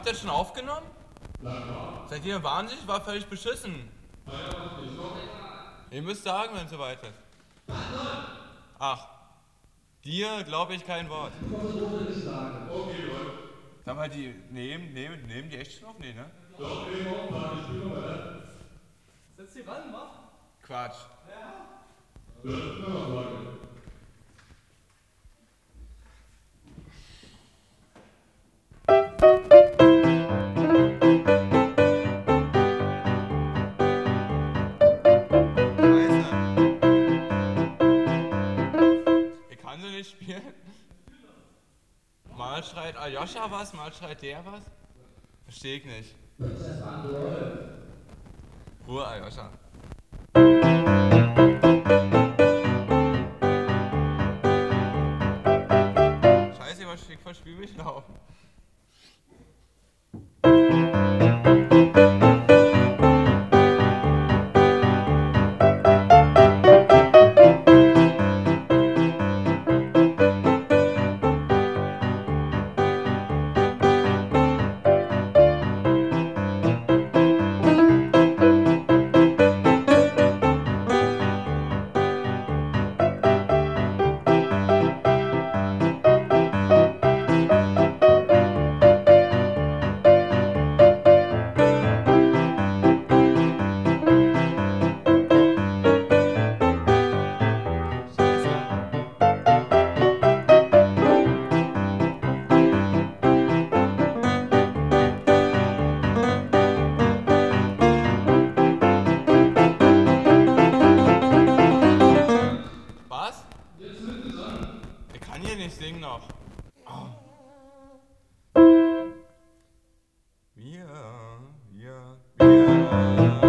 Habt ihr das schon aufgenommen? Seid ihr wahnsinnig? War völlig beschissen. Ihr müsst sagen, wenn es soweit ist. Ach, dir glaube ich kein Wort. Sag mal, die nehmen die echt schon auf? Nee, ne? Doch, nehmen wir auf, ich spiele mal, ne? Setz die ran, mach. Quatsch. Das ist immer noch Frage. Ich kann sie nicht spielen. Mal schreit Aljoscha was, mal schreit der was. Versteh ich nicht. Ruhe, Aljoscha. Scheiße, ich verspiel mich noch. Was? Ich kann hier nicht singen noch. Oh. Wir